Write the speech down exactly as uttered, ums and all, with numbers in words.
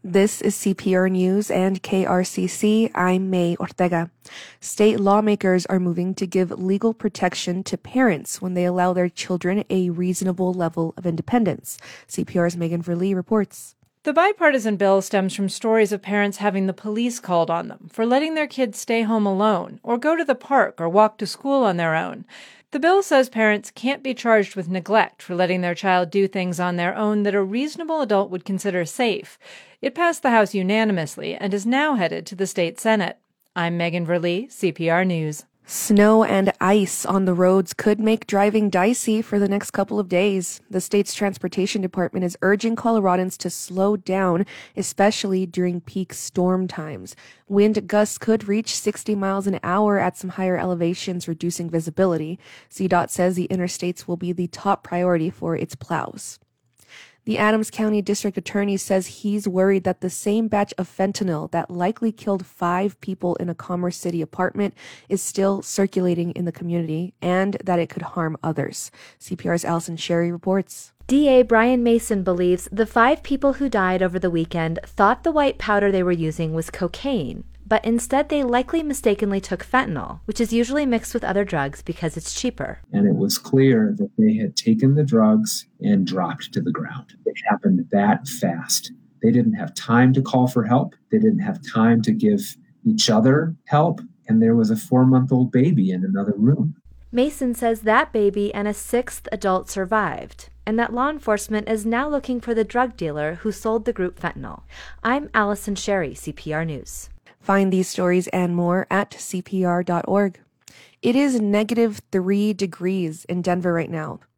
This is C P R News and K R C C. I'm May Ortega. State lawmakers are moving to give legal protection to parents when they allow their children a reasonable level of independence. C P R's Megan Verlee reports. The bipartisan bill stems from stories of parents having the police called on them for letting their kids stay home alone or go to the park or walk to school on their own. The bill says parents can't be charged with neglect for letting their child do things on their own that a reasonable adult would consider safe. It passed the House unanimously and is now headed to the state Senate. I'm Megan Verlee, C P R News. Snow and ice on the roads could make driving dicey for the next couple of days. The state's transportation department is urging Coloradans to slow down, especially during peak storm times. Wind gusts could reach sixty miles an hour at some higher elevations, reducing visibility. C DOT says the interstates will be the top priority for its plows. The Adams County District Attorney says he's worried that the same batch of fentanyl that likely killed five people in a Commerce City apartment is still circulating in the community and that it could harm others. C P R's Allison Sherry reports. D A Brian Mason believes the five people who died over the weekend thought the white powder they were using was cocaine, but instead they likely mistakenly took fentanyl, which is usually mixed with other drugs because it's cheaper. And it was clear that they had taken the drugs and dropped to the ground. It happened that fast. They didn't have time to call for help. They didn't have time to give each other help. And there was a four-month-old baby in another room. Mason says that baby and a sixth adult survived, and that law enforcement is now looking for the drug dealer who sold the group fentanyl. I'm Allison Sherry, C P R News. Find these stories and more at C P R dot org. It is negative three degrees in Denver right now.